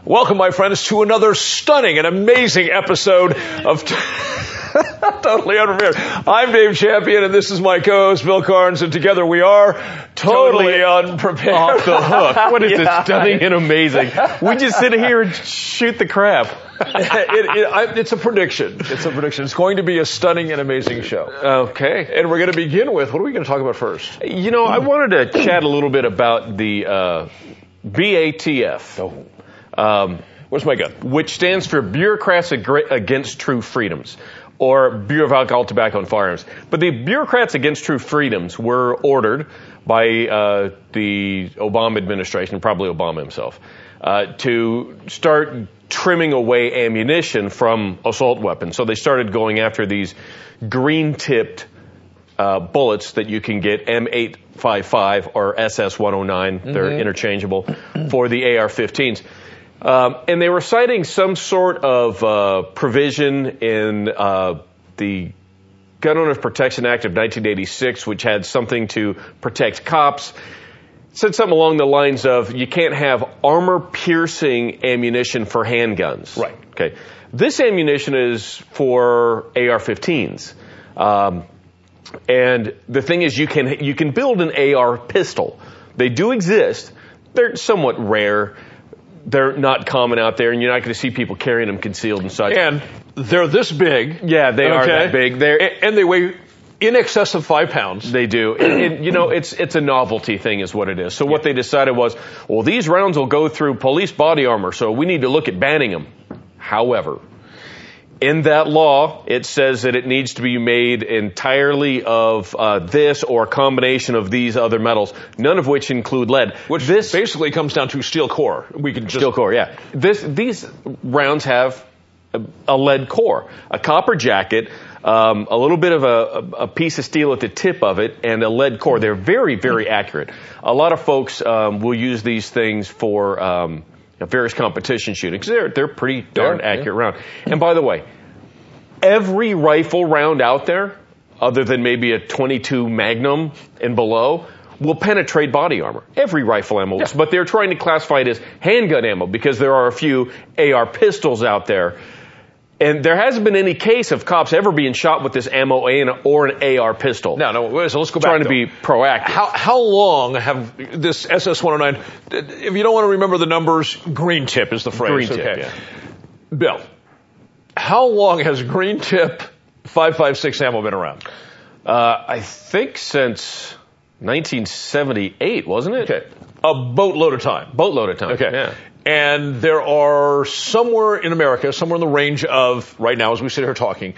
Welcome, my friends, to another stunning and amazing episode of Totally Unprepared. I'm Dave Champion, and this is my co-host, Bill Carnes, and together we are Totally Unprepared. Off the hook. What is this stunning and amazing? We just sit here and shoot the crap. It's a prediction. It's a prediction. It's going to be a stunning and amazing show. Okay. And we're going to begin with, what are we going to talk about first? You know, I wanted to chat a little bit about the BATF. Where's my gun? Which stands for Bureaucrats Against True Freedoms, or Bureau of Alcohol, Tobacco, and Firearms. But the Bureaucrats Against True Freedoms were ordered by the Obama administration, probably Obama himself, to start trimming away ammunition from assault weapons. So they started going after these green-tipped bullets that you can get, M855 or SS109. They're interchangeable for the AR-15s. And they were citing some sort of provision in the Gun Owners Protection Act of 1986, which had something to protect cops. It said something along the lines of you can't have armor-piercing ammunition for handguns. Right. Okay. This ammunition is for AR-15s. And the thing is, you can build an AR pistol. They do exist. They're somewhat rare. They're not common out there, and you're not going to see people carrying them concealed and such. And they're this big. Yeah, they are that big. And they weigh in excess of 5 pounds. They do. And you know, it's a novelty thing is what it is. So what they decided was, well, these rounds will go through police body armor, so we need to look at banning them. However, in that law, it says that it needs to be made entirely of this or a combination of these other metals, none of which include lead. Which this basically comes down to steel core. We can just steel core, yeah. These rounds have a lead core, a copper jacket, a little bit of a piece of steel at the tip of it, and a lead core. They're very, very accurate. A lot of folks will use these things for various competition shooting, because they're pretty darn accurate round. And by the way, every rifle round out there, other than maybe a .22 Magnum and below, will penetrate body armor. Every rifle ammo. Yeah. But they're trying to classify it as handgun ammo because there are a few AR pistols out there. And there hasn't been any case of cops ever being shot with this ammo or an AR pistol. No, so let's go back. Trying to be proactive. How long have this SS109, if you don't want to remember the numbers, green tip is the phrase. Green tip, yeah. Bill, how long has green tip 5.56 ammo been around? I think since 1978, wasn't it? Okay. A boatload of time. Okay. Yeah. And there are somewhere in America, somewhere in the range of, right now as we sit here talking,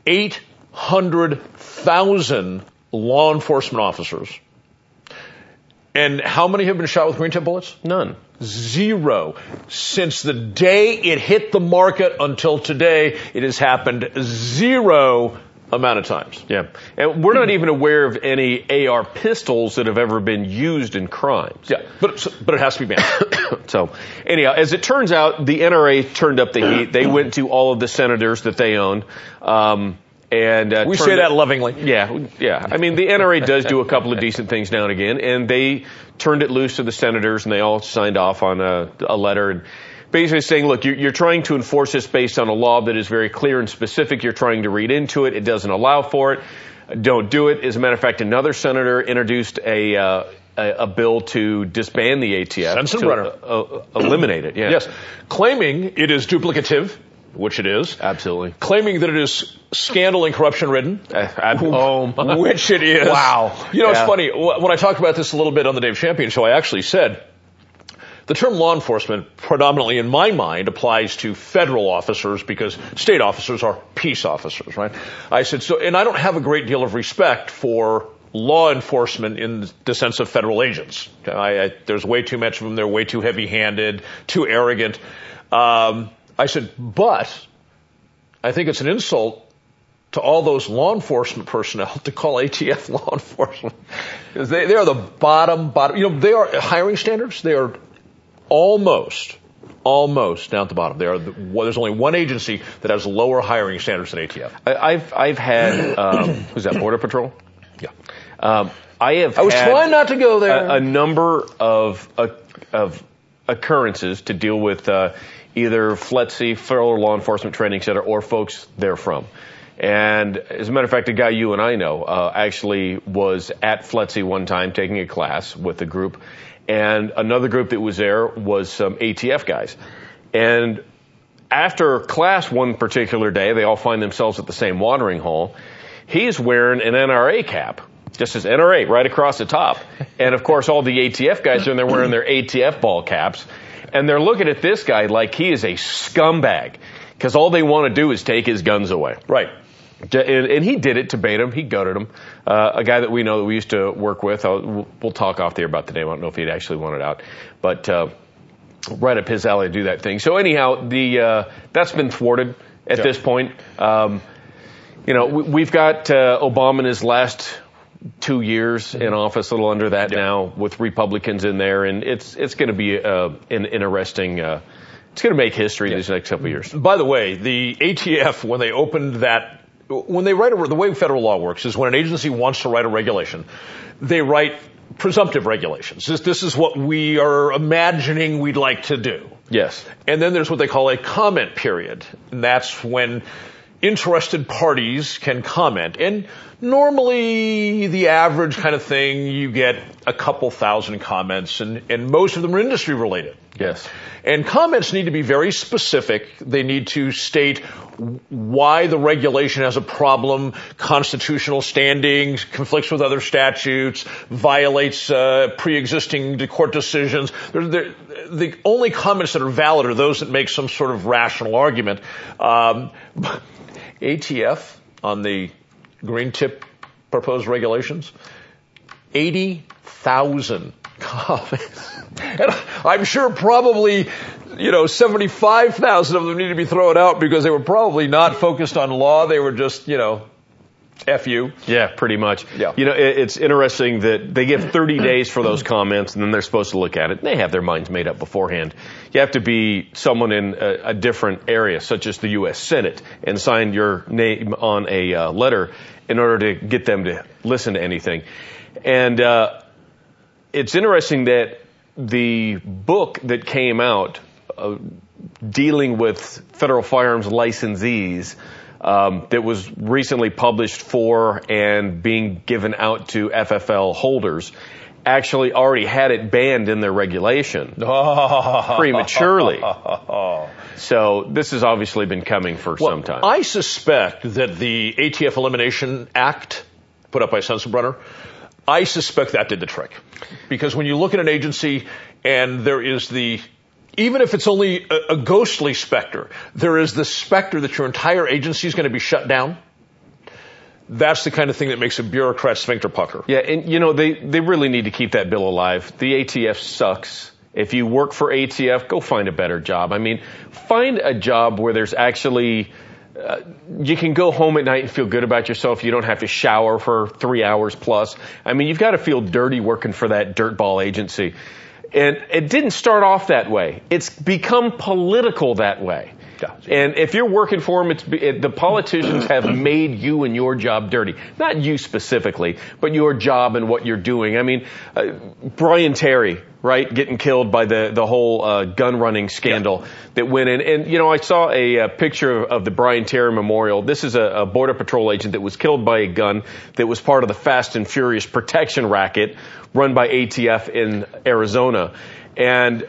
800,000 law enforcement officers. And how many have been shot with green tip bullets? None. 0. Since the day it hit the market until today, it has happened 0 amount of times. Yeah. And we're not even aware of any AR pistols that have ever been used in crimes. Yeah. But it has to be banned. So, anyhow, as it turns out, the NRA turned up the heat. They went to all of the senators that they own. And we say that lovingly. Yeah. I mean, the NRA does do a couple of decent things now and again, and they turned it loose to the senators, and they all signed off on a letter, and basically saying, look, you're trying to enforce this based on a law that is very clear and specific. You're trying to read into it. It doesn't allow for it. Don't do it. As a matter of fact, another senator introduced a bill to disband the ATF. Sensenbrenner. Eliminate it, yeah. Yes. Claiming it is duplicative, which it is. Absolutely. Claiming that it is scandal and corruption ridden. Which it is. Wow. You know, it's funny. When I talked about this a little bit on the Dave Champion Show, I actually said the term law enforcement predominantly, in my mind, applies to federal officers because state officers are peace officers, right? I said, and I don't have a great deal of respect for law enforcement in the sense of federal agents. There's way too much of them. They're way too heavy-handed, too arrogant. I said, but I think it's an insult to all those law enforcement personnel to call ATF law enforcement. Because they are the bottom. You know, they are hiring standards. They are almost down at the bottom. There's only one agency that has lower hiring standards than ATF. I've had, who's that, Border Patrol? Yeah. I was trying not to go there. A number of occurrences to deal with either FLETC, Federal Law Enforcement Training Center, or folks they're from. And as a matter of fact, a guy you and I know actually was at FLETC one time taking a class with a group, and another group that was there was some ATF guys. And after class one particular day, they all find themselves at the same watering hole. He's wearing an NRA cap. Just says NRA right across the top. And of course, all the ATF guys are in there wearing their ATF ball caps. And they're looking at this guy like he is a scumbag. Because all they want to do is take his guns away. Right. And he did it to bait him. He goaded him. A guy that we know that we used to work with, we'll talk off the air about the name. I don't know if he'd actually want it out. But right up his alley to do that thing. So anyhow, that's been thwarted at this point. We've got Obama in his last 2 years in office, a little under that now, with Republicans in there, and it's going to be an interesting. It's going to make history these next couple of years. By the way, the ATF, when they opened that, when they write the way federal law works is when an agency wants to write a regulation, they write presumptive regulations. This is what we are imagining we'd like to do. Yes. And then there's what they call a comment period, and that's when interested parties can comment. And normally the average kind of thing, you get a couple thousand comments, and most of them are industry related. Yes. And comments need to be very specific. They need to state why the regulation has a problem, constitutional standing, conflicts with other statutes, violates pre-existing court decisions. The only comments that are valid are those that make some sort of rational argument. ATF on the green tip proposed regulations, 80,000 comments. And I'm sure probably, 75,000 of them need to be thrown out because they were probably not focused on law. They were just, F you. Yeah, pretty much. Yeah. It's interesting that they give 30 days for those comments, and then they're supposed to look at it. And they have their minds made up beforehand. You have to be someone in a different area, such as the U.S. Senate, and sign your name on a letter in order to get them to listen to anything. And it's interesting that the book that came out dealing with federal firearms licensees that was recently published for and being given out to FFL holders actually already had it banned in their regulation prematurely. So this has obviously been coming for some time. I suspect that the ATF Elimination Act put up by Sensenbrenner, I suspect that did the trick. Because when you look at an agency and there is even if it's only a ghostly specter, there is the specter that your entire agency is going to be shut down. That's the kind of thing that makes a bureaucrat sphincter pucker. Yeah, and they really need to keep that bill alive. The ATF sucks. If you work for ATF, go find a better job. I mean, find a job where there's actually you can go home at night and feel good about yourself. You don't have to shower for 3 hours plus. I mean, you've got to feel dirty working for that dirtball agency. And it didn't start off that way. It's become political that way. And if you're working for them, the politicians have made you and your job dirty. Not you specifically, but your job and what you're doing. I mean, Brian Terry, right, getting killed by the whole gun running scandal that went in. And, I saw a picture of the Brian Terry Memorial. This is a Border Patrol agent that was killed by a gun that was part of the Fast and Furious protection racket run by ATF in Arizona. And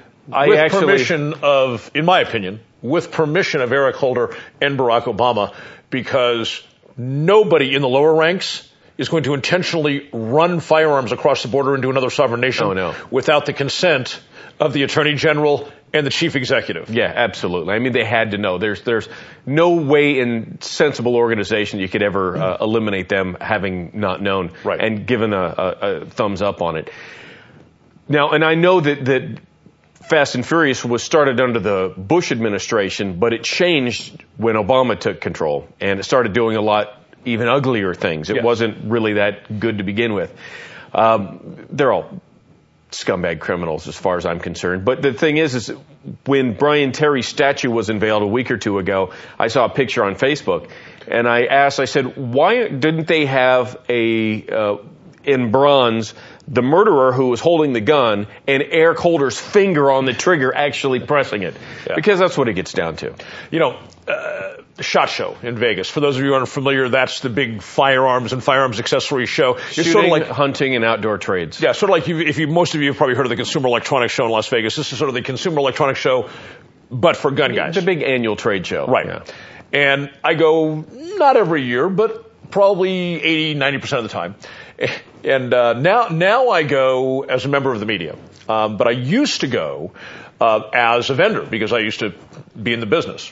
in my opinion, with permission of Eric Holder and Barack Obama, because nobody in the lower ranks is going to intentionally run firearms across the border into another sovereign nation without the consent of the Attorney General and the Chief Executive. Yeah, absolutely. I mean, they had to know. There's no way in sensible organization you could ever eliminate them having not known and given a thumbs up on it. Now, and I know that Fast and Furious was started under the Bush administration, but it changed when Obama took control, and it started doing a lot even uglier things. It wasn't really that good to begin with. They're all scumbag criminals as far as I'm concerned. But the thing is when Brian Terry's statue was unveiled a week or two ago, I saw a picture on Facebook, and I said, why didn't they have in bronze the murderer who was holding the gun and Eric Holder's finger on the trigger actually pressing it. Yeah. Because that's what it gets down to. You know, SHOT Show in Vegas. For those of you who aren't familiar, that's the big firearms and firearms accessories show. It's Shooting, sort of like hunting, and outdoor trades. Yeah, sort of like most of you have probably heard of the Consumer Electronics Show in Las Vegas. This is sort of the Consumer Electronics Show, but for gun guys. The big annual trade show. Right. Yeah. And I go not every year, but probably 80-90% of the time. And now I go as a member of the media. But I used to go as a vendor because I used to be in the business.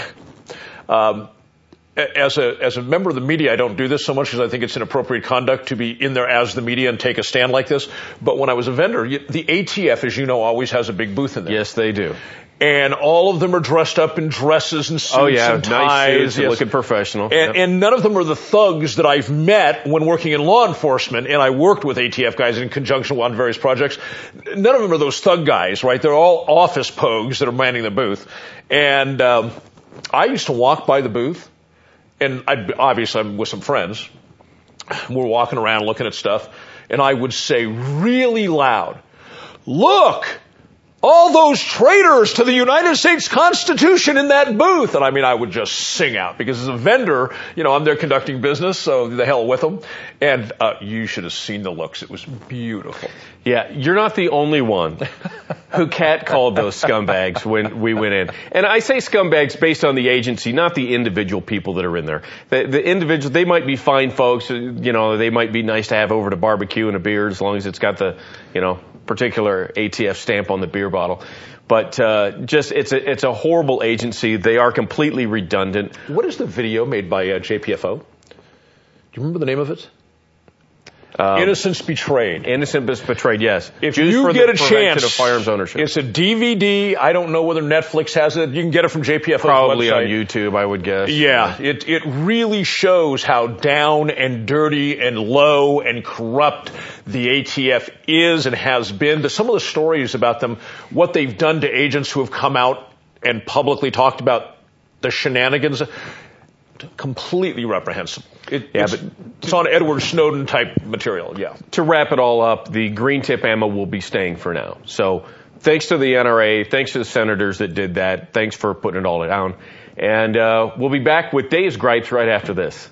As a member of the media, I don't do this so much because I think it's inappropriate conduct to be in there as the media and take a stand like this. But when I was a vendor, the ATF, as you know, always has a big booth in there. Yes, they do. And all of them are dressed up in dresses and suits and ties. Nice suits and looking professional. And none of them are the thugs that I've met when working in law enforcement, and I worked with ATF guys in conjunction on various projects. None of them are those thug guys, right? They're all office pogues that are manning the booth. And I used to walk by the booth, and obviously I'm with some friends. We're walking around looking at stuff, and I would say really loud, "Look! All those traitors to the United States Constitution in that booth." And I would just sing out because as a vendor, I'm there conducting business, so the hell with them. And you should have seen the looks. It was beautiful. Yeah, you're not the only one who catcalled those scumbags when we went in. And I say scumbags based on the agency, not the individual people that are in there. The individuals, they might be fine folks, they might be nice to have over to barbecue and a beer as long as it's got the, particular ATF stamp on the beer bottle. But it's a horrible agency. They are completely redundant. What is the video made by JPFO? Do you remember the name of it? Innocence Betrayed. Innocence Betrayed, yes. If you get a chance, of firearms ownership. It's a DVD. I don't know whether Netflix has it. You can get it from JPFO's Probably website. On YouTube, I would guess. Yeah, it really shows how down and dirty and low and corrupt the ATF is and has been. Some of the stories about them, what they've done to agents who have come out and publicly talked about the shenanigans, completely reprehensible. It's on Edward Snowden type material, yeah. To wrap it all up, the green tip ammo will be staying for now. So thanks to the NRA, thanks to the senators that did that, thanks for putting it all down. And we'll be back with Dave's Gripes right after this.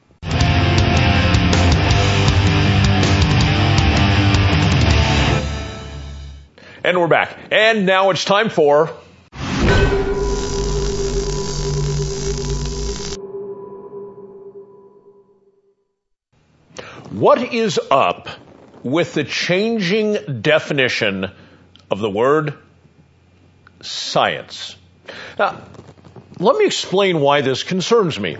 And we're back. And now it's time for... What is up with the changing definition of the word science? Now, let me explain why this concerns me.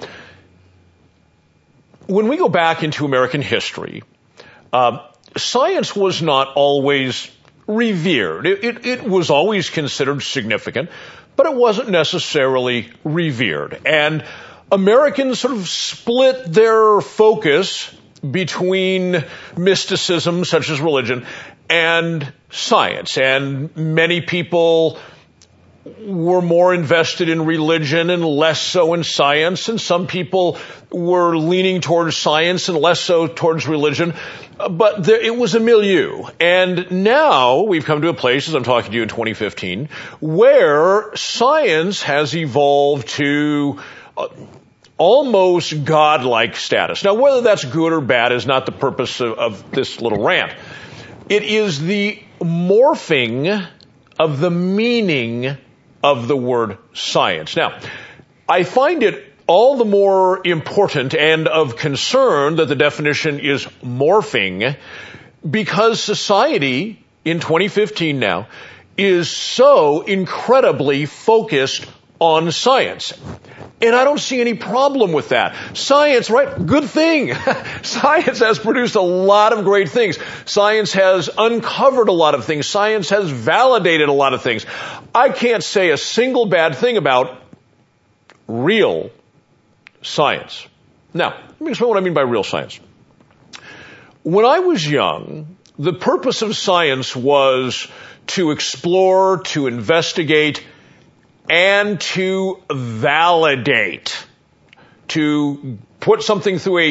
When we go back into American history, science was not always revered. It was always considered significant, but it wasn't necessarily revered. And Americans sort of split their focus between mysticism, such as religion, and science. And many people were more invested in religion and less so in science. And some people were leaning towards science and less so towards religion. But it was a milieu. And now we've come to a place, as I'm talking to you in 2015, where science has evolved to almost godlike status. Now, whether that's good or bad is not the purpose of this little rant. It is the morphing of the meaning of the word science. Now, I find it all the more important and of concern that the definition is morphing because society in 2015 now is so incredibly focused on science. And I don't see any problem with that. Science, right? Good thing. Science has produced a lot of great things. Science has uncovered a lot of things. Science has validated a lot of things. I can't say a single bad thing about real science. Now, let me explain what I mean by real science. When I was young, the purpose of science was to explore, to investigate, and to validate, to put something through a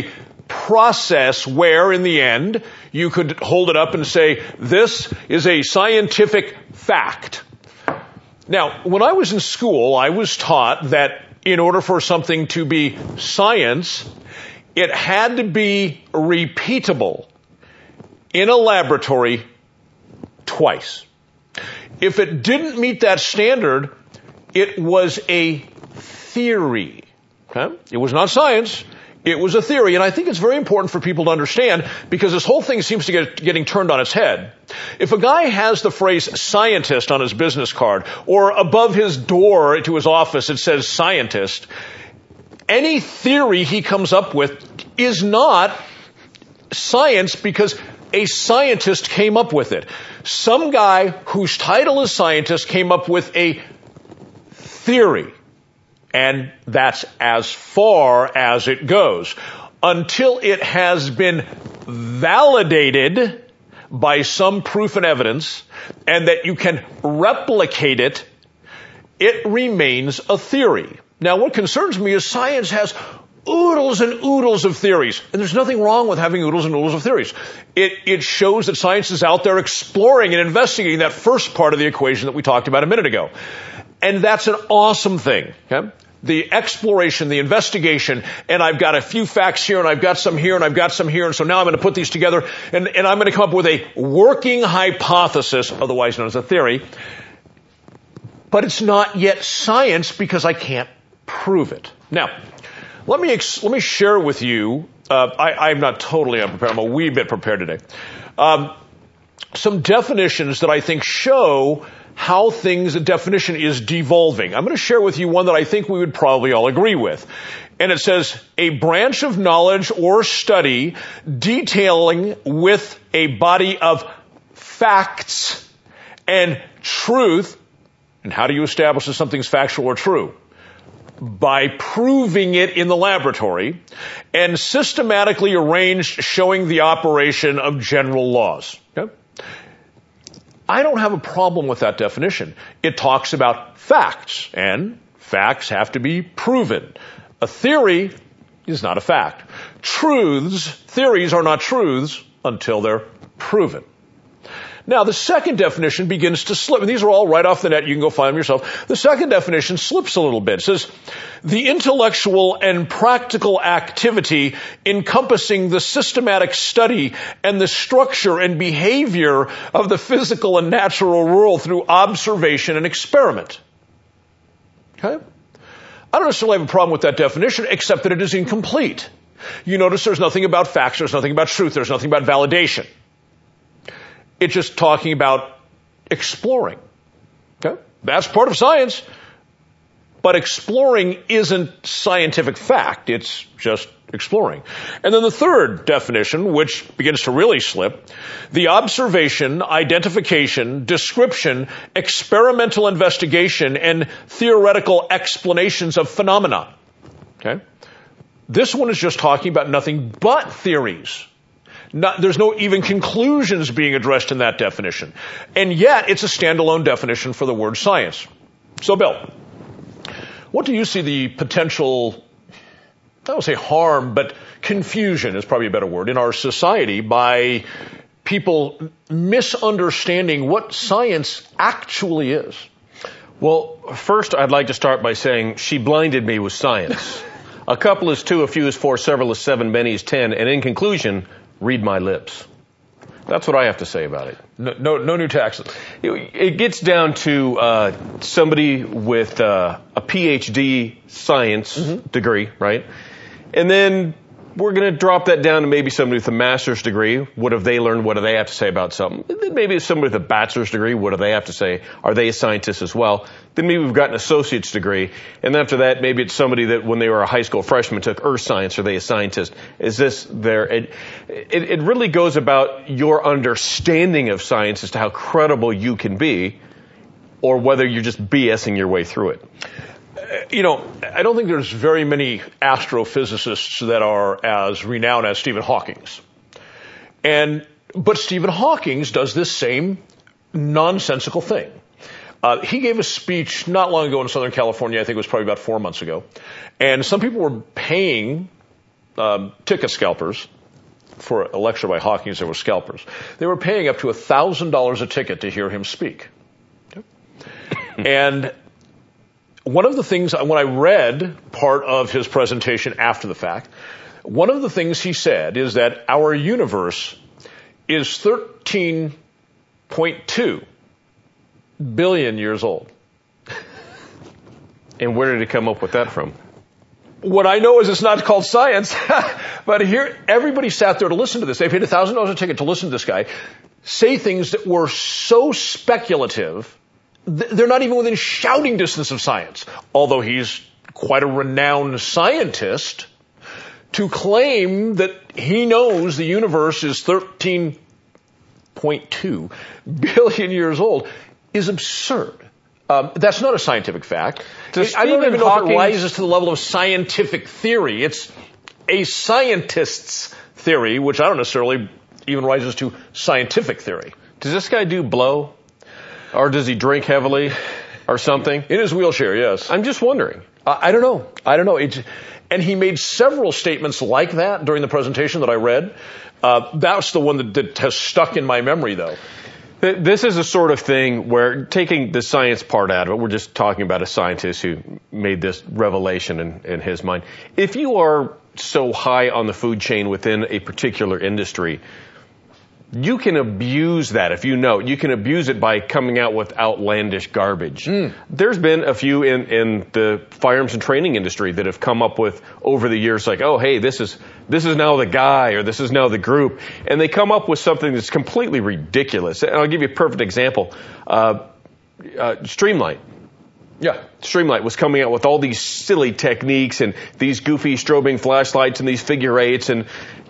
process where, in the end, you could hold it up and say, this is a scientific fact. Now, when I was in school, I was taught that in order for something to be science, it had to be repeatable in a laboratory twice. If it didn't meet that standard, it was a theory. Okay? It was not science. It was a theory. And I think it's very important for people to understand because this whole thing seems to getting turned on its head. If a guy has the phrase scientist on his business card or above his door to his office it says scientist, any theory he comes up with is not science because a scientist came up with it. Some guy whose title is scientist came up with a theory. And that's as far as it goes. Until it has been validated by some proof and evidence, and that you can replicate it, it remains a theory. Now, what concerns me is science has oodles and oodles of theories. And there's nothing wrong with having oodles and oodles of theories. It shows that science is out there exploring and investigating that first part of the equation that we talked about a minute ago. And that's an awesome thing. Okay? The exploration, the investigation, and I've got a few facts here, and I've got some here, and I've got some here, and so now I'm going to put these together, and I'm going to come up with a working hypothesis, otherwise known as a theory. But it's not yet science because I can't prove it. Now, let me share with you. I'm not totally unprepared. I'm a wee bit prepared today. Some definitions that I think show how the definition is devolving. I'm going to share with you one that I think we would probably all agree with. And it says, a branch of knowledge or study detailing with a body of facts and truth. And how do you establish if something's factual or true? By proving it in the laboratory and systematically arranged showing the operation of general laws. Okay? I don't have a problem with that definition. It talks about facts, and facts have to be proven. A theory is not a fact. Theories are not truths until they're proven. Now, the second definition begins to slip, and these are all right off the net. You can go find them yourself. The second definition slips a little bit. It says, the intellectual and practical activity encompassing the systematic study and the structure and behavior of the physical and natural world through observation and experiment. Okay? I don't necessarily have a problem with that definition, except that it is incomplete. You notice there's nothing about facts, there's nothing about truth, there's nothing about validation. It's just talking about exploring. Okay? That's part of science. But exploring isn't scientific fact. It's just exploring. And then the third definition, which begins to really slip, the observation, identification, description, experimental investigation, and theoretical explanations of phenomena. Okay? This one is just talking about nothing but theories. There's no even conclusions being addressed in that definition. And yet, it's a standalone definition for the word science. So, Bill, what do you see the potential, I don't say harm, but confusion is probably a better word, in our society by people misunderstanding what science actually is? Well, first, I'd like to start by saying she blinded me with science. A couple is two, a few is four, several is seven, many is 10, and in conclusion, read my lips. That's what I have to say about it. No new taxes. It gets down to somebody with a PhD science degree, right? And then we're going to drop that down to maybe somebody with a master's degree. What have they learned? What do they have to say about something? And then maybe it's somebody with a bachelor's degree. What do they have to say? Are they a scientist as well? Then maybe we've got an associate's degree. And after that, maybe it's somebody that when they were a high school freshman took earth science. Are they a scientist? Is this their... It really goes about your understanding of science as to how credible you can be, or whether you're just BSing your way through it. I don't think there's very many astrophysicists that are as renowned as Stephen Hawking's. But Stephen Hawking's does this same nonsensical thing. He gave a speech not long ago in Southern California. I think it was probably about 4 months ago. And some people were paying ticket scalpers for a lecture by Hawkins. There were scalpers. They were paying up to $1,000 a ticket to hear him speak. And one of the things, when I read part of his presentation after the fact, one of the things he said is that our universe is 13.2 billion years old. And where did he come up with that from? What I know is it's not called science, but here, everybody sat there to listen to this. They paid $1,000 a ticket to listen to this guy say things that were so speculative, they're not even within shouting distance of science. Although he's quite a renowned scientist, to claim that he knows the universe is 13.2 billion years old is absurd. That's not a scientific fact. I don't even know if it rises to the level of scientific theory. It's a scientist's theory, which I don't necessarily even rises to scientific theory. Does this guy do blow? Or does he drink heavily or something? In his wheelchair, yes. I'm just wondering. I don't know. And he made several statements like that during the presentation that I read. That's the one that has stuck in my memory, though. This is a sort of thing where, taking the science part out of it, we're just talking about a scientist who made this revelation in his mind. If you are so high on the food chain within a particular industry, you can abuse that. If you know, you can abuse it by coming out with outlandish garbage. There's been a few in the firearms and training industry that have come up with, over the years, like, oh, hey, this is now the guy, or this is now the group. And they come up with something that's completely ridiculous. And I'll give you a perfect example. Streamlight. Yeah. Streamlight was coming out with all these silly techniques and these goofy strobing flashlights and these figure eights and,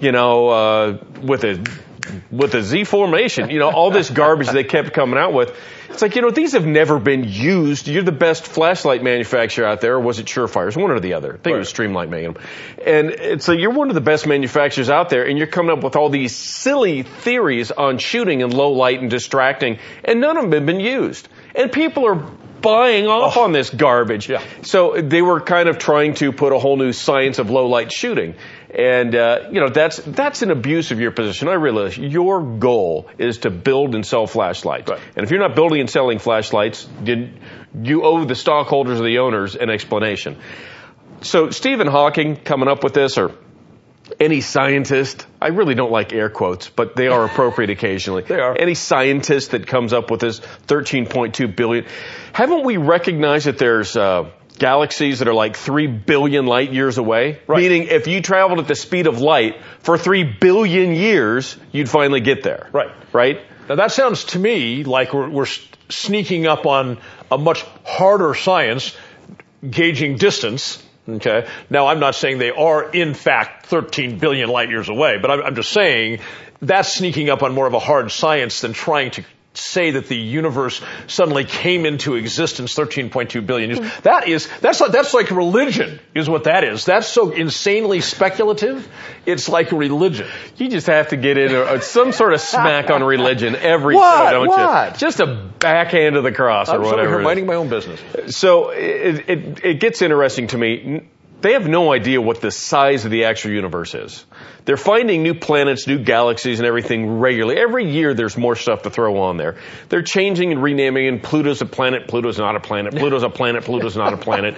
with a Z formation, all this garbage they kept coming out with. It's like, these have never been used. You're the best flashlight manufacturer out there, or was it Surefire? It's one or the other. I think it was Streamlight making them. And it's like, you're one of the best manufacturers out there, and you're coming up with all these silly theories on shooting in low light and distracting, and none of them have been used. And people are buying off on this garbage. Yeah. So they were kind of trying to put a whole new science of low light shooting. And, that's an abuse of your position. I realize your goal is to build and sell flashlights. Right. And if you're not building and selling flashlights, you owe the stockholders or the owners an explanation. So Stephen Hawking coming up with this, or any scientist, I really don't like air quotes, but they are appropriate occasionally. They are. Any scientist that comes up with this 13.2 billion, haven't we recognized that there's galaxies that are like 3 billion light years away? Right. Meaning, if you traveled at the speed of light for 3 billion years, you'd finally get there. Right. Right? Now that sounds to me like we're sneaking up on a much harder science, gauging distance. Okay. Now I'm not saying they are in fact 13 billion light years away, but I'm just saying that's sneaking up on more of a hard science than trying to say that the universe suddenly came into existence 13.2 billion years. That's like religion is what that is. That's so insanely speculative. It's like religion. You just have to get into some sort of smack on religion every show, don't you? Just a backhand of the cross or whatever. I'm minding my own business. So it gets interesting to me. They have no idea what the size of the actual universe is. They're finding new planets, new galaxies, and everything regularly. Every year there's more stuff to throw on there. They're changing and renaming, and Pluto's a planet, Pluto's not a planet, Pluto's a planet, Pluto's not a planet.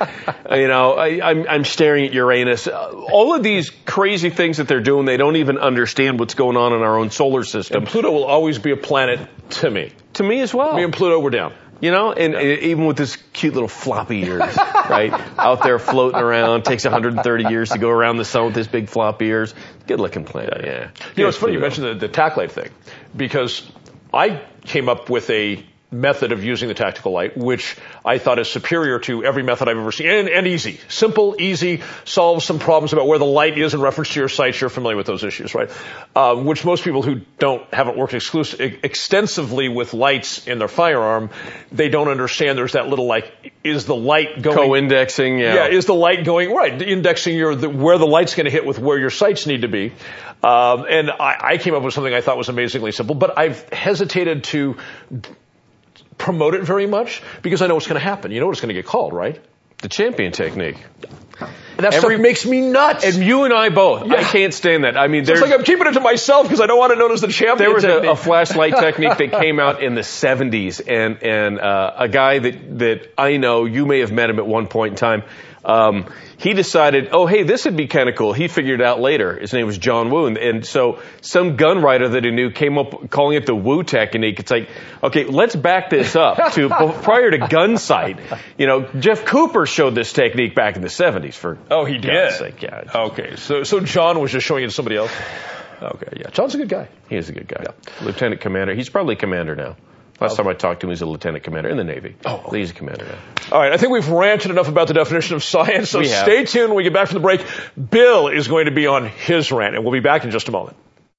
I'm staring at Uranus. All of these crazy things that they're doing, they don't even understand what's going on in our own solar system. And Pluto will always be a planet to me. To me as well. Me and Pluto, we're down. Even with his cute little floppy ears, right? Out there floating around. Takes 130 years to go around the sun with his big floppy ears. Good looking planet, yeah. It's funny you mentioned the TacLight thing, because I came up with a method of using the tactical light, which I thought is superior to every method I've ever seen, and easy. Simple, easy, solves some problems about where the light is in reference to your sights. You're familiar with those issues, right? Which most people who haven't worked extensively with lights in their firearm, they don't understand. There's that little, is the light going... Co-indexing, yeah. Yeah, is the light going... Right, indexing where the light's going to hit with where your sights need to be. And I came up with something I thought was amazingly simple, but I've hesitated to promote it very much because I know what's going to happen. You know what it's going to get called, right? The champion technique. That stuff makes me nuts. And you and I both. Yeah. I can't stand that. I mean, it's like I'm keeping it to myself because I don't want to notice the champion. There was a flashlight technique that came out in the 70s, and a guy that I know, you may have met him at one point in time. He decided, oh, hey, this would be kind of cool. He figured it out later. His name was John Woo. And so some gun writer that he knew came up calling it the Woo technique. It's like, okay, let's back this up to prior to Gunsight. You know, Jeff Cooper showed this technique back in the 70s for. Oh, he did? Sake, yeah. Okay. So John was just showing it to somebody else? Okay, yeah. John's a good guy. He is a good guy. Yeah. Lieutenant commander. He's probably commander now. Last time I talked to him, he was a lieutenant commander in the Navy. Oh, okay. He's a commander now. All right, I think we've ranted enough about the definition of science, so stay tuned when we get back from the break. Bill is going to be on his rant, and we'll be back in just a moment.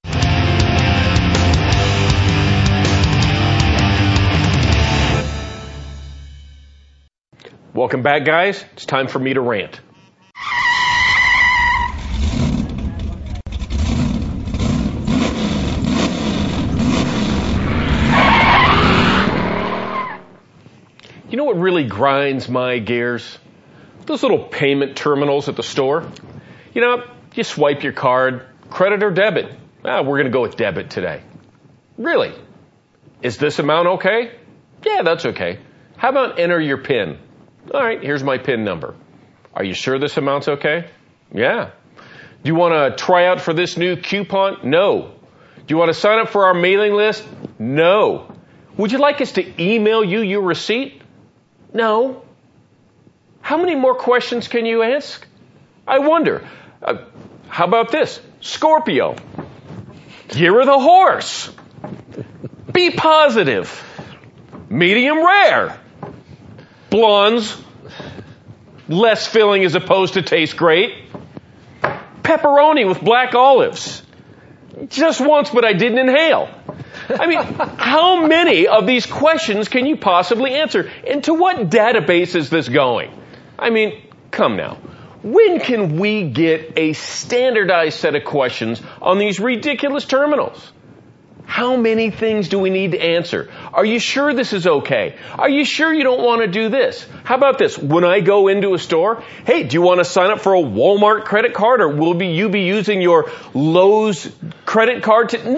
Welcome back, guys. It's time for me to rant. You know what really grinds my gears? Those little payment terminals at the store. You know, you swipe your card, credit or debit. We're going to go with debit today. Really? Is this amount okay? Yeah, that's okay. How about enter your PIN? All right, here's my PIN number. Are you sure this amount's okay? Yeah. Do you want to try out for this new coupon? No. Do you want to sign up for our mailing list? No. Would you like us to email you your receipt? No. How many more questions can you ask? I wonder. How about this? Scorpio. Year of the horse. Be positive. Medium rare. Blondes. Less filling as opposed to taste great. Pepperoni with black olives. Just once, but I didn't inhale. I mean, how many of these questions can you possibly answer? And to what database is this going? I mean, come now. When can we get a standardized set of questions on these ridiculous terminals? How many things do we need to answer? Are you sure this is okay? Are you sure you don't want to do this? How about this? When I go into a store, hey, do you want to sign up for a Walmart credit card, or will you be using your Lowe's credit card to...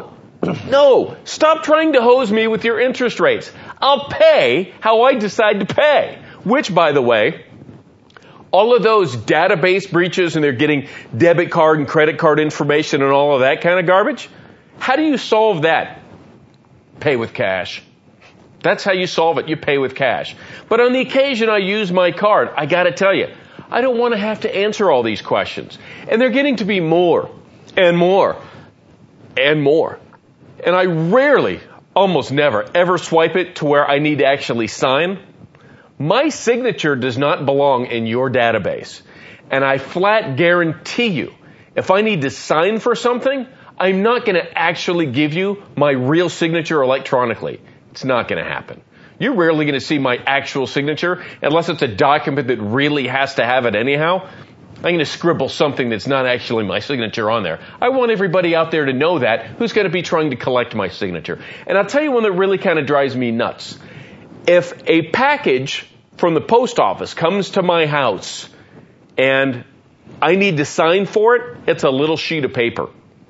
No, stop trying to hose me with your interest rates. I'll pay how I decide to pay. Which, by the way, all of those database breaches and they're getting debit card and credit card information and all of that kind of garbage, how do you solve that? Pay with cash. That's how you solve it. You pay with cash. But on the occasion I use my card, I got to tell you, I don't want to have to answer all these questions. And they're getting to be more and more and more. And I rarely, almost never, ever swipe it to where I need to actually sign. My signature does not belong in your database. And I flat guarantee you, if I need to sign for something, I'm not going to actually give you my real signature electronically. It's not going to happen. You're rarely going to see my actual signature unless it's a document that really has to have it anyhow. I'm going to scribble something that's not actually my signature on there. I want everybody out there to know that who's going to be trying to collect my signature. And I'll tell you one that really kind of drives me nuts. If a package from the post office comes to my house and I need to sign for it, it's a little sheet of paper.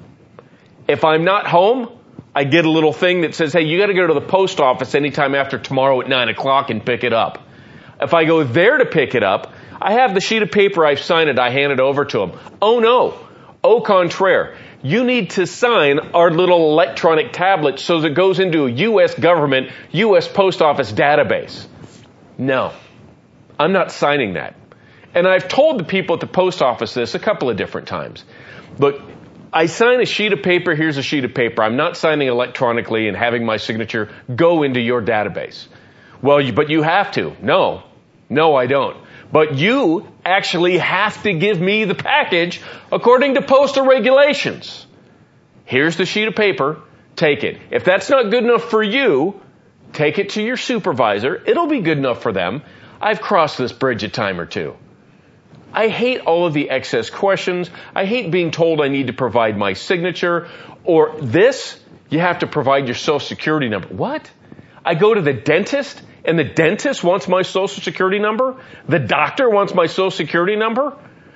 If I'm not home, I get a little thing that says, hey, you got to go to the post office anytime after tomorrow at 9 o'clock and pick it up. If I go there to pick it up, I have the sheet of paper, I've signed it, I hand it over to them. Oh no, au contraire. You need to sign our little electronic tablet so that it goes into a U.S. government, U.S. post office database. No, I'm not signing that. And I've told the people at the post office this a couple of different times. Look, I sign a sheet of paper, here's a sheet of paper. I'm not signing electronically and having my signature go into your database. Well, but you have to. No, I don't. But you actually have to give me the package according to postal regulations. Here's the sheet of paper. Take it. If that's not good enough for you, take it to your supervisor. It'll be good enough for them. I've crossed this bridge a time or two. I hate all of the excess questions. I hate being told I need to provide my signature. Or this, you have to provide your social security number. What? I go to the dentist and the dentist wants my social security number? The doctor wants my social security number?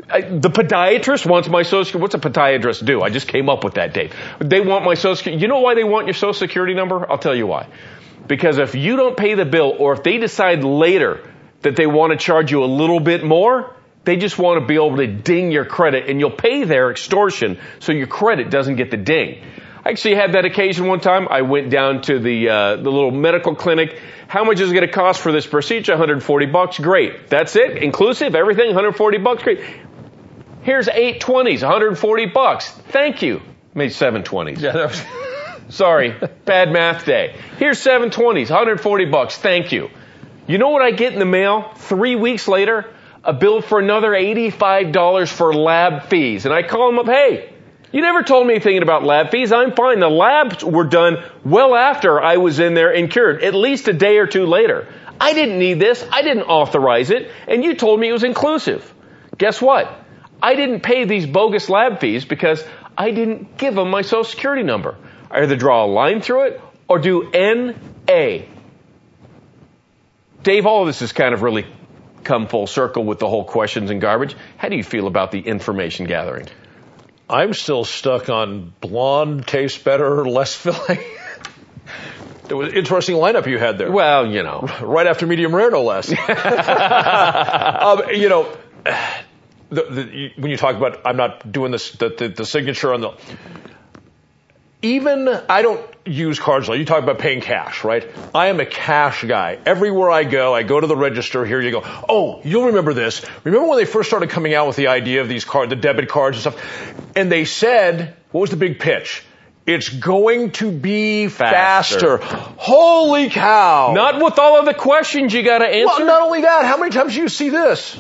The podiatrist wants my Social Security. What's a podiatrist do? I just came up with that, Dave. They want my Social Security. You know why they want your Social Security number? I'll tell you why. Because if you don't pay the bill, or if they decide later that they want to charge you a little bit more, they just want to be able to ding your credit, and you'll pay their extortion so your credit doesn't get the ding. I actually had that occasion one time. I went down to the little medical clinic. How much is it going to cost for this procedure? $140. Great. That's it? Inclusive? Everything? $140? Great. Here's 8 20s, $140. Thank you. Made 7 20s. Yeah, Sorry. Bad math day. Here's 7 20s, $140. Thank you. You know what I get in the mail 3 weeks later? A bill for another $85 for lab fees. And I call them up, hey, you never told me anything about lab fees. I'm fine. The labs were done well after I was in there and cured, at least a day or two later. I didn't need this. I didn't authorize it. And you told me it was inclusive. Guess what? I didn't pay these bogus lab fees because I didn't give them my Social Security number. I either draw a line through it or do N-A. Dave, all of this has kind of really come full circle with the whole questions and garbage. How do you feel about the information gathering? I'm still stuck on blonde tastes better, less filling. It was an interesting lineup you had there. Well, you know. Right after medium rare, no less. You know, when you talk about, I'm not doing this, the signature on the, even, I don't use cards like, you talk about paying cash, right? I am a cash guy. Everywhere I go to the register, here you go. Oh, you'll remember this. Remember when they first started coming out with the idea of these cards, the debit cards and stuff? And they said, what was the big pitch? It's going to be faster. Holy cow. Not with all of the questions you got to answer. Well, not only that, how many times do you see this?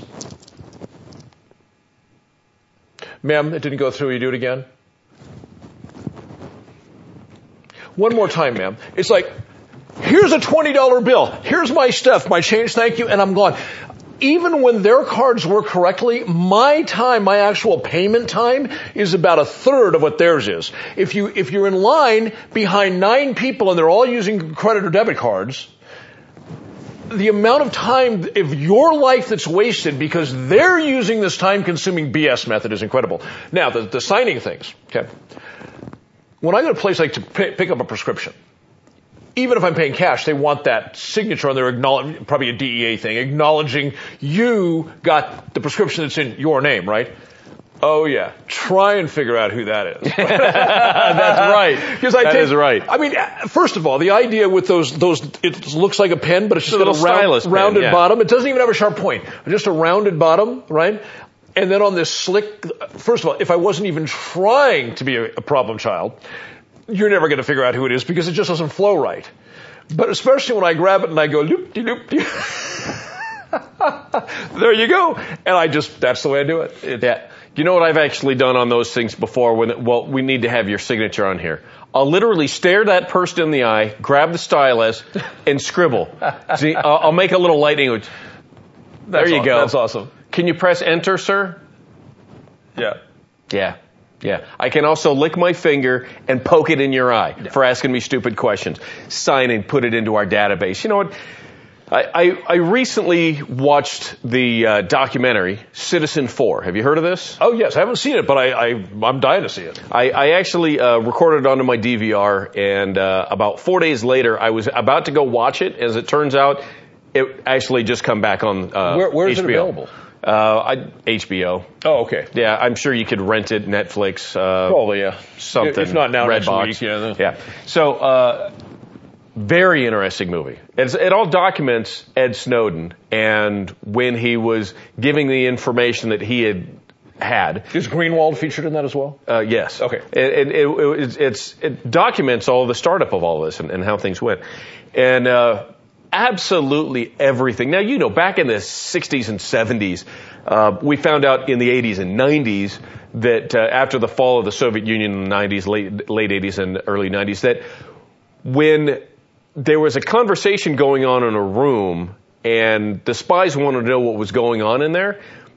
Ma'am, it didn't go through. You do it again? One more time, ma'am. It's like, here's a $20 bill. Here's my stuff, my change, thank you, and I'm gone. Even when their cards work correctly, my time, my actual payment time is about a third of what theirs is. If you're in line behind 9 people and they're all using credit or debit cards, the amount of time of your life that's wasted because they're using this time-consuming BS method is incredible. Now, the signing things, okay? When I go to a place like to pick up a prescription, even if I'm paying cash, they want that signature on their probably a DEA thing, acknowledging you got the prescription that's in your name, right? Oh yeah, try and figure out who that is. That's right. That is right. I mean, first of all, the idea with those, it looks like a pen, but it's just got a rounded bottom. It doesn't even have a sharp point. Just a rounded bottom, right? And then on this slick, first of all, if I wasn't even trying to be a problem child, you're never going to figure out who it is because it just doesn't flow right. But especially when I grab it and I go, loop-de-loop-de. There you go. And that's the way I do it. Yeah. You know what I've actually done on those things before? We need to have your signature on here. I'll literally stare that person in the eye, grab the stylus, and scribble. See, I'll make a little lightning. There you go. That's awesome. Can you press enter, sir? Yeah. Yeah. Yeah. I can also lick my finger and poke it in your eye for asking me stupid questions. Sign and put it into our database. You know what? I recently watched the documentary Citizen 4. Have you heard of this? Oh, yes. I haven't seen it, but I'm dying to see it. I actually recorded it onto my DVR, and about 4 days later, I was about to go watch it. As it turns out, it actually just come back on Where is HBO. it available? HBO. Oh, okay. Yeah, I'm sure you could rent it, Netflix. Probably, yeah. Something. If not now, next Redbox. week. Yeah. Yeah. So, very interesting movie. It all documents Ed Snowden and when he was giving the information that he had. Is Greenwald featured in that as well? Yes. Okay. It documents all the startup of all this and how things went. And, absolutely everything. Now, you know, back in the 60s and 70s, we found out in the 80s and 90s that after the fall of the Soviet Union in the 90s, late 80s and early 90s, that when there was a conversation going on in a room and the spies wanted to know what was going on in there,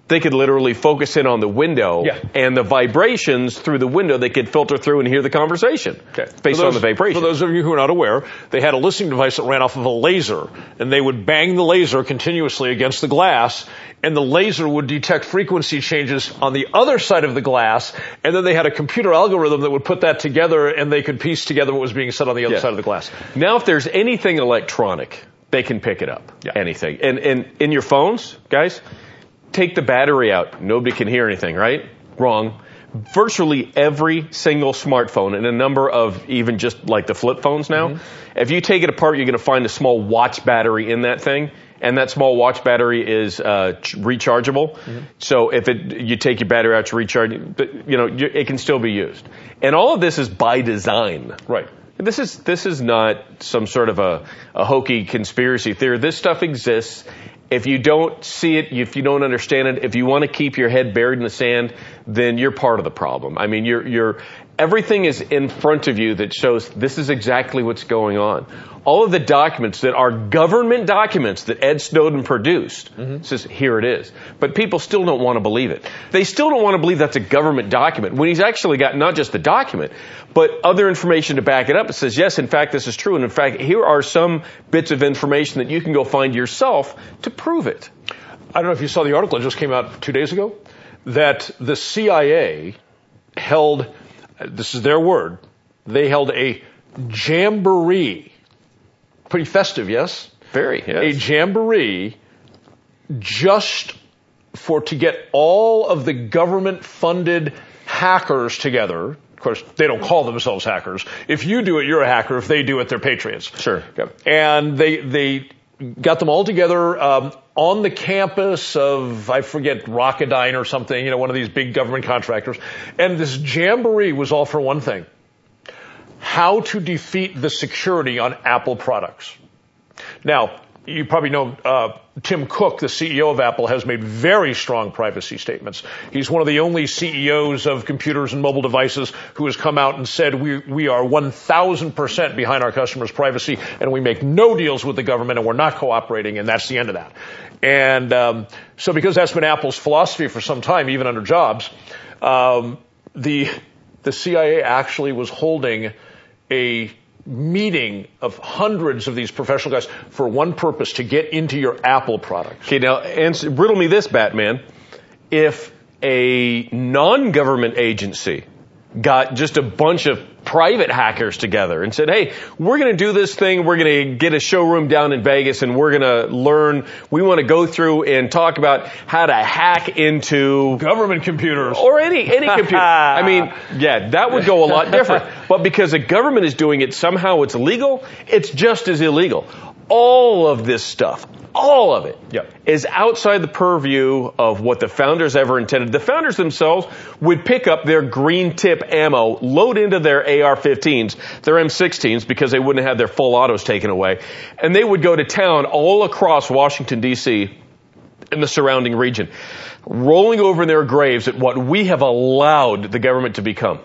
they could literally focus in on the window, and the vibrations through the window, they could filter through and hear the conversation based on the vibration. For those of you who are not aware, they had a listening device that ran off of a laser, and they would bang the laser continuously against the glass, and the laser would detect frequency changes on the other side of the glass, and then they had a computer algorithm that would put that together, and they could piece together what was being said on the other side of the glass. Now, if there's anything electronic, they can pick it up. Anything. And in your phones, guys, take the battery out. Nobody can hear anything, right? Wrong. Virtually every single smartphone and a number of even just like the flip phones now, if you take it apart, you're going to find a small watch battery in that thing. And that small watch battery is rechargeable. So if you take your battery out to recharge, it can still be used. And all of this is by design. Right. This is not some sort of a hokey conspiracy theory. This stuff exists. If you don't see it, if you don't understand it, if you want to keep your head buried in the sand, then you're part of the problem. I mean, everything is in front of you that shows this is exactly what's going on. All of the documents that are government documents that Ed Snowden produced, says here it is. But people still don't want to believe it. They still don't want to believe that's a government document when he's actually got not just the document, but other information to back it up. It says, yes, in fact, this is true. And in fact, here are some bits of information that you can go find yourself to prove it. I don't know if you saw the article that just came out 2 days ago, that the CIA held, this is their word, they held a jamboree. Pretty festive, yes? Very, yes. A jamboree just to get all of the government-funded hackers together. Of course, they don't call themselves hackers. If you do it, you're a hacker. If they do it, they're patriots. Sure. And they got them all together on the campus of, I forget, Rocketdyne or something, one of these big government contractors. And this jamboree was all for one thing: how to defeat the security on Apple products. Now, you probably know Tim Cook, the CEO of Apple, has made very strong privacy statements. He's one of the only CEOs of computers and mobile devices who has come out and said we are 1,000% behind our customers' privacy, and we make no deals with the government, and we're not cooperating, and that's the end of that. And so because that's been Apple's philosophy for some time, even under Jobs, the CIA actually was holding a meeting of hundreds of these professional guys for one purpose: to get into your Apple products. Okay, now riddle me this, Batman. If a non-government agency got just a bunch of private hackers together and said, hey, we're going to do this thing, we're going to get a showroom down in Vegas, and we're going to learn, we want to go through and talk about how to hack into government computers or any computer. I mean, yeah, that would go a lot different. But because the government is doing it, somehow it's legal, it's just as illegal. All of this stuff, all of it, is outside the purview of what the founders ever intended. The founders themselves would pick up their green tip ammo, load into their AR-15s, their M16s, because they wouldn't have their full autos taken away, and they would go to town all across Washington, D.C., and the surrounding region, rolling over in their graves at what we have allowed the government to become.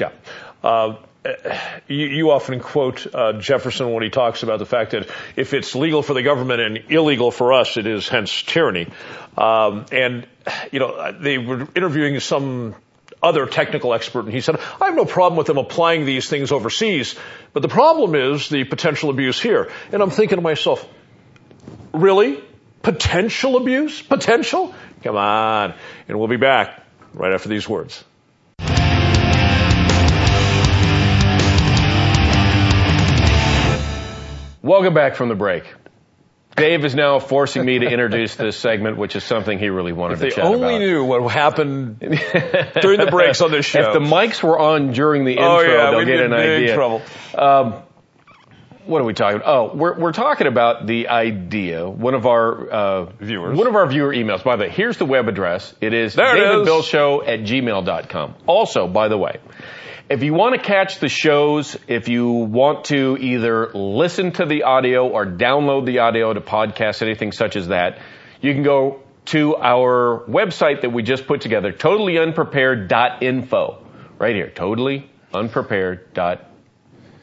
You often quote Jefferson when he talks about the fact that if it's legal for the government and illegal for us, it is hence tyranny. And they were interviewing some other technical expert, and he said, I have no problem with them applying these things overseas, but the problem is the potential abuse here. And I'm thinking to myself, really? Potential abuse? Potential? Come on. And we'll be back right after these words. Welcome back from the break. Dave is now forcing me to introduce this segment, which is something he really wanted to chat about. If they only knew what happened during the breaks on this show. If the mics were on during the intro, they'll get an idea. Trouble. What are we talking about? Oh, we're talking about the idea. One of our viewers. One of our viewer emails. By the way, here's the web address. It is davidbillshow@gmail.com. Also, by the way, if you want to catch the shows, if you want to either listen to the audio or download the audio to podcast, anything such as that, you can go to our website that we just put together, totallyunprepared.info. Right here, totallyunprepared.info.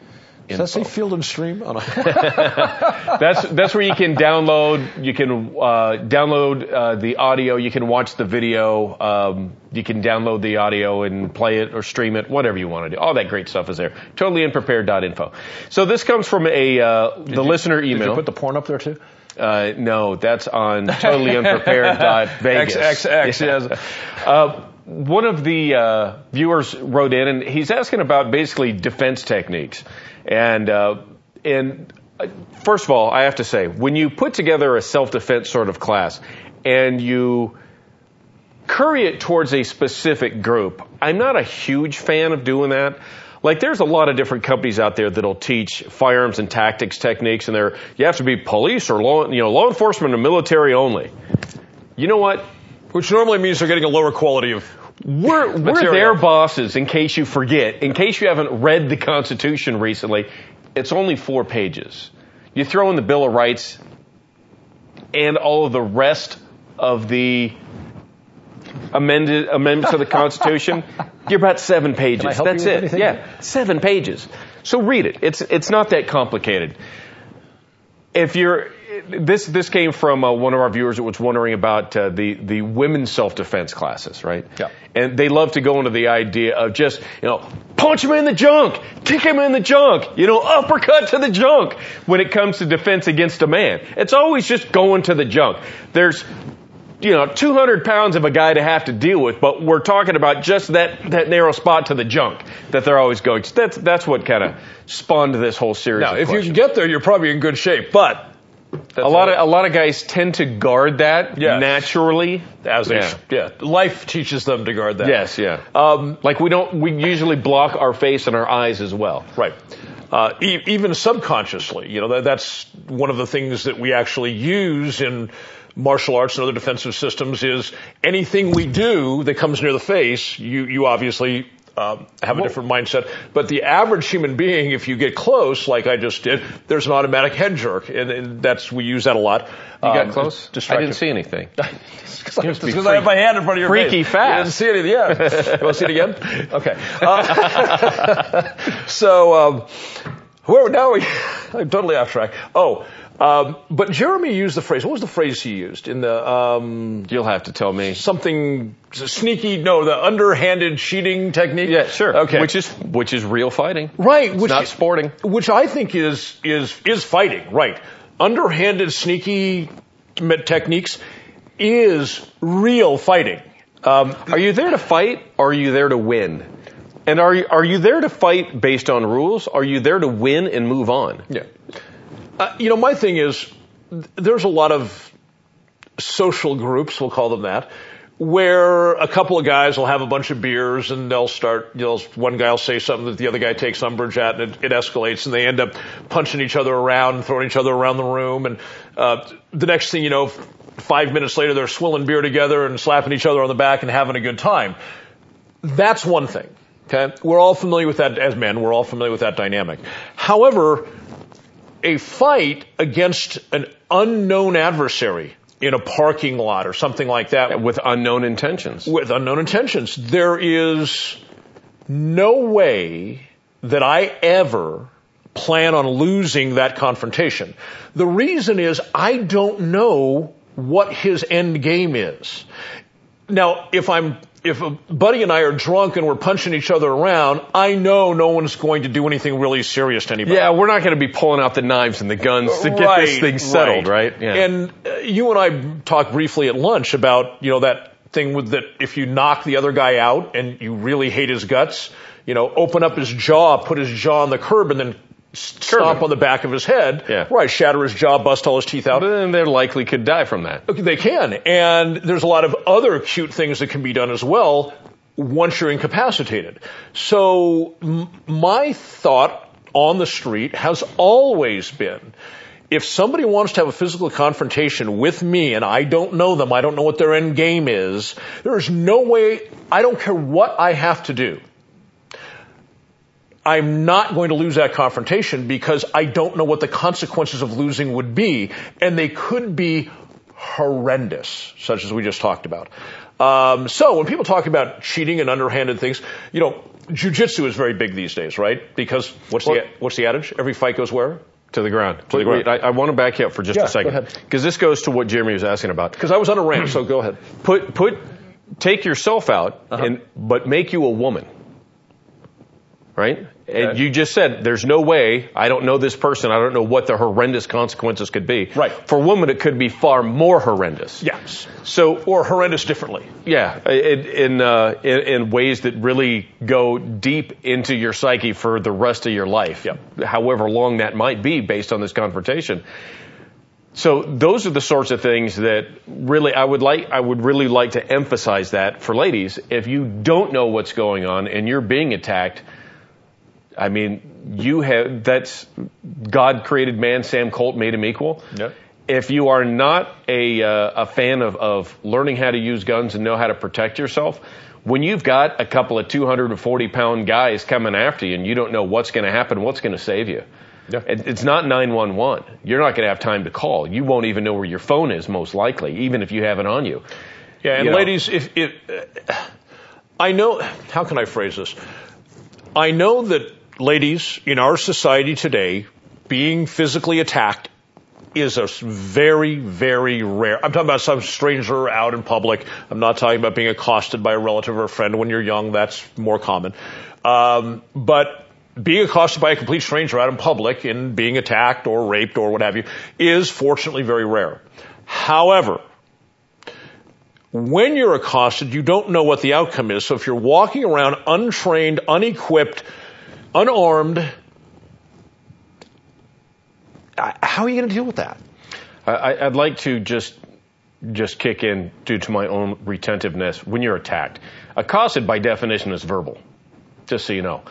Does that say Field and Stream? Oh, no. That's where you can download. You can download the audio. You can watch the video. You can download the audio and play it or stream it, whatever you want to do. All that great stuff is there. TotallyUnprepared.info. So this comes from the listener email. Did you put the porn up there too? No, that's on TotallyUnprepared.Vegas. XX, yes. One of the viewers wrote in, and he's asking about basically defense techniques. And first of all, I have to say, when you put together a self-defense sort of class and you curry it towards a specific group, I'm not a huge fan of doing that. Like, there's a lot of different companies out there that'll teach firearms and tactics techniques, and you have to be police or law enforcement or military only. You know what? Which normally means they're getting a lower quality of We're their bosses, in case you forget. In case you haven't read the Constitution recently, it's only 4 pages. You throw in the Bill of Rights and all of the rest of the amendments of the Constitution, you're about 7 pages. Can I help That's you with it. anything? Yeah, 7 pages. So read it. It's not that complicated. This came from one of our viewers that was wondering about the women's self-defense classes, right? Yeah. And they love to go into the idea of just, punch him in the junk, kick him in the junk, uppercut to the junk when it comes to defense against a man. It's always just going to the junk. There's 200 pounds of a guy to have to deal with, but we're talking about just that narrow spot to the junk that they're always going to. That's what kind of spawned this whole series. Now, of if questions. you can get there, you're probably in good shape, but a lot of guys tend to guard that naturally. Life teaches them to guard that. Yes, yeah. We usually block our face and our eyes as well. Right. Even subconsciously, that's one of the things that we actually use in martial arts and other defensive systems is anything we do that comes near the face, you obviously have a different mindset. But the average human being, if you get close, like I just did, there's an automatic head jerk, and we use that a lot. You got close? I didn't see anything. Because I have my hand in front of your face. Freaky fast. You didn't see anything. Yeah. You want to see it again? Okay. I'm totally off track. But Jeremy used the phrase. What was the phrase he used in the? You'll have to tell me. Something sneaky. No, the underhanded cheating technique. Yeah, sure. Okay. Which is real fighting. Right. It's not sporting. Which I think is fighting. Right. Underhanded, sneaky techniques is real fighting. Are you there to fight, or are you there to win? And are you there to fight based on rules? Are you there to win and move on? Yeah. My thing is, there's a lot of social groups, we'll call them that, where a couple of guys will have a bunch of beers and they'll start, one guy will say something that the other guy takes umbrage at, and it escalates, and they end up punching each other around and throwing each other around the room, and the next thing you know, 5 minutes later, they're swilling beer together and slapping each other on the back and having a good time. That's one thing. Okay? We're all familiar with that as men. We're all familiar with that dynamic. However, a fight against an unknown adversary in a parking lot or something like that. With unknown intentions. There is no way that I ever plan on losing that confrontation. The reason is I don't know what his end game is. Now, if a buddy and I are drunk and we're punching each other around, I know no one's going to do anything really serious to anybody. Yeah, we're not going to be pulling out the knives and the guns to get this thing settled, right? Yeah. And you and I talked briefly at lunch about, that thing with that if you knock the other guy out and you really hate his guts, open up his jaw, put his jaw on the curb, and then stomp on the back of his head. Yeah. Right, shatter his jaw, bust all his teeth out. And they likely could die from that. They can. And there's a lot of other cute things that can be done as well once you're incapacitated. So my thought on the street has always been, if somebody wants to have a physical confrontation with me and I don't know them, I don't know what their end game is, there's no way, I don't care what I have to do, I'm not going to lose that confrontation because I don't know what the consequences of losing would be, and they could be horrendous, such as we just talked about. So when people talk about cheating and underhanded things, jiu-jitsu is very big these days, right? Because what's the adage? Every fight goes where? To the ground. Wait, I want to back you up for just a second. Because this goes to what Jeremy was asking about. Because I was on a rant, so go ahead. Take yourself out, but make you a woman. Right? And you just said, there's no way, I don't know this person, I don't know what the horrendous consequences could be. Right. For women, it could be far more horrendous. Yes. Or horrendous differently. Yeah, in ways that really go deep into your psyche for the rest of your life. Yeah. However long that might be based on this confrontation. So those are the sorts of things that really, I would really like to emphasize that for ladies. If you don't know what's going on and you're being attacked, I mean, that's God created man, Sam Colt made him equal. Yep. If you are not a fan of learning how to use guns and know how to protect yourself, when you've got a couple of 240-pound guys coming after you and you don't know what's going to happen, what's going to save you? Yeah. It's not 911. You're not going to have time to call. You won't even know where your phone is, most likely, even if you have it on you. Yeah, and ladies, I know, how can I phrase this? I know that ladies in our society today, being physically attacked is a very, very rare. I'm talking about some stranger out in public. I'm not talking about being accosted by a relative or a friend when you're young. That's more common. But being accosted by a complete stranger out in public and being attacked or raped or what have you is fortunately very rare. However, when you're accosted, you don't know what the outcome is. So if you're walking around untrained, unequipped, unarmed, how are you going to deal with that? I'd like to just kick in due to my own retentiveness. When you're attacked, accosted by definition is verbal, just so you know.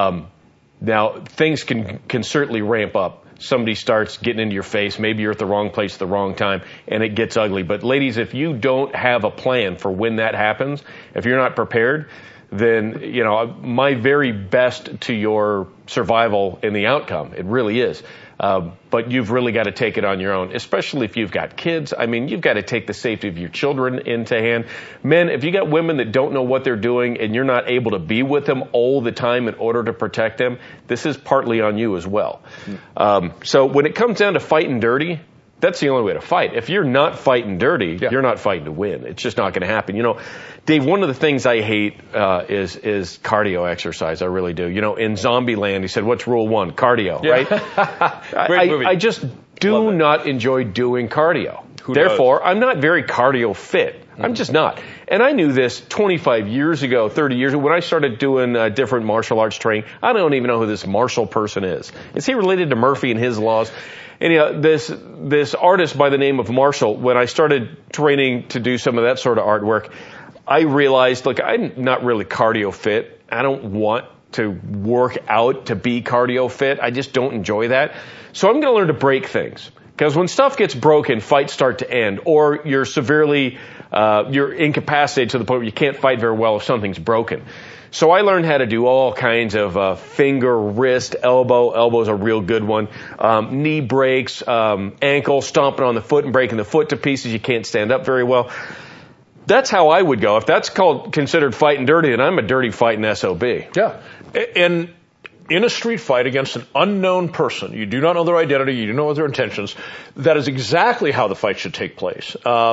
Now, things can certainly ramp up. Somebody starts getting into your face, maybe you're at the wrong place at the wrong time, and it gets ugly. But ladies, if you don't have a plan for when that happens, if you're not prepared, then, my very best to your survival in the outcome. It really is. But you've really got to take it on your own, especially if you've got kids. I mean, you've got to take the safety of your children into hand. Men, if you got women that don't know what they're doing and you're not able to be with them all the time in order to protect them, this is partly on you as well. So when it comes down to fighting dirty, that's the only way to fight. If you're not fighting dirty, you're not fighting to win. It's just not going to happen. Dave, one of the things I hate is cardio exercise. I really do. In Zombieland, he said, "What's rule one? Cardio." Yeah. Right? Great movie. I just do not enjoy doing cardio. Therefore, I'm not very cardio fit. I'm just not. And I knew this 25 years ago, 30 years ago, when I started doing different martial arts training. I don't even know who this Marshall person is. Is he related to Murphy and his laws? And this artist by the name of Marshall, when I started training to do some of that sort of artwork, I realized, look, I'm not really cardio fit. I don't want to work out to be cardio fit. I just don't enjoy that. So I'm going to learn to break things. Because when stuff gets broken, fights start to end, or you're severely, you're incapacitated to the point where you can't fight very well if something's broken. So I learned how to do all kinds of finger, wrist, elbow. Elbow's a real good one. Knee breaks, ankle, stomping on the foot and breaking the foot to pieces. You can't stand up very well. That's how I would go. If that's considered fighting dirty, then I'm a dirty fighting SOB. Yeah. And in a street fight against an unknown person, you do not know their identity, you do not know their intentions, that is exactly how the fight should take place.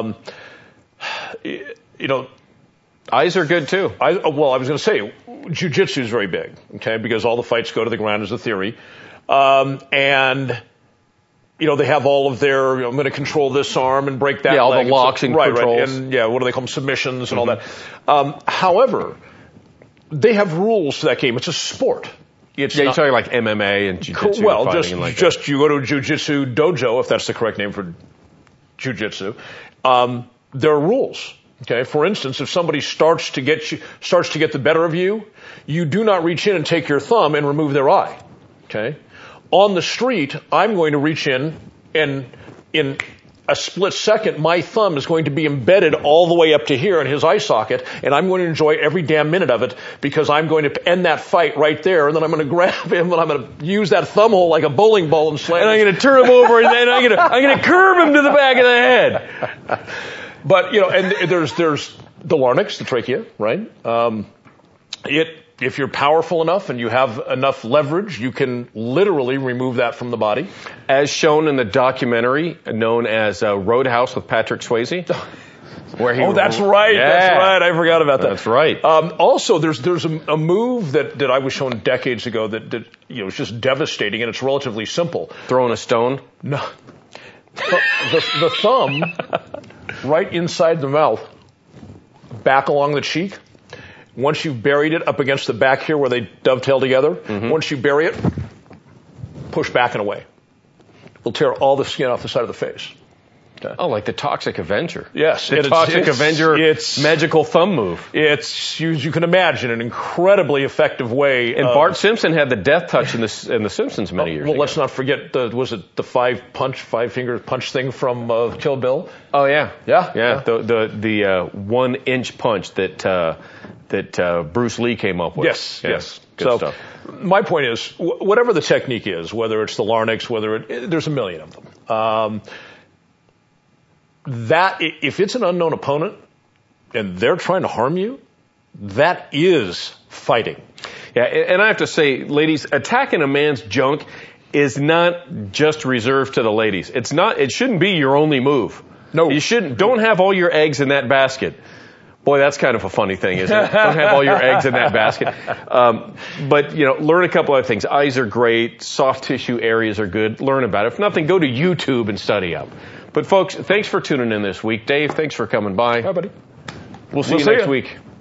Eyes are good too. I was going to say, jiu-jitsu is very big, okay, because all the fights go to the ground as a theory. And they have all of their, I'm going to control this arm and break that leg. Yeah, all the locks and controls. Right. And what do they call them? Submissions and all that. However, they have rules to that game. It's a sport. You're talking like MMA and jiu-jitsu. Well, just you go to a jiu-jitsu dojo, if that's the correct name for jiu-jitsu. There are rules. Okay. For instance, if somebody starts to get the better of you, you do not reach in and take your thumb and remove their eye. Okay. On the street, I'm going to reach in, and in a split second, my thumb is going to be embedded all the way up to here in his eye socket, and I'm going to enjoy every damn minute of it because I'm going to end that fight right there, and then I'm going to grab him and I'm going to use that thumb hole like a bowling ball and slam. And I'm going to turn him over, and then I'm going to curve him to the back of the head. But and there's the larynx, the trachea, right? If you're powerful enough and you have enough leverage, you can literally remove that from the body. As shown in the documentary known as Roadhouse with Patrick Swayze. Where that's right. Yeah. That's right. I forgot about that. That's right. Also, there's a move that I was shown decades ago that is just devastating, and it's relatively simple. Throwing a stone? No. The thumb right inside the mouth, back along the cheek. Once you've buried it up against the back here where they dovetail together, once you bury it, push back and away. It'll tear all the skin off the side of the face. Okay. Oh, like the Toxic Avenger. Yes. The Toxic Avenger magical thumb move. It's, you can imagine, an incredibly effective way. And Bart Simpson had the death touch in The Simpsons many years ago. Well, let's not forget, was it the five-finger punch thing from Kill Bill? Oh, yeah. Yeah. The 1-inch punch that Bruce Lee came up with. Yes. Good stuff. My point is, whatever the technique is, whether it's the larynx, there's a million of them. That, if it's an unknown opponent and they're trying to harm you, that is fighting. Yeah, and I have to say, ladies, attacking a man's junk is not just reserved to the ladies. It shouldn't be your only move. No. Don't have all your eggs in that basket. Boy, that's kind of a funny thing, isn't it? Don't have all your eggs in that basket. But, learn a couple other things. Eyes are great. Soft tissue areas are good. Learn about it. If nothing, go to YouTube and study up. But, folks, thanks for tuning in this week. Dave, thanks for coming by. Hi, buddy. We'll see you next week.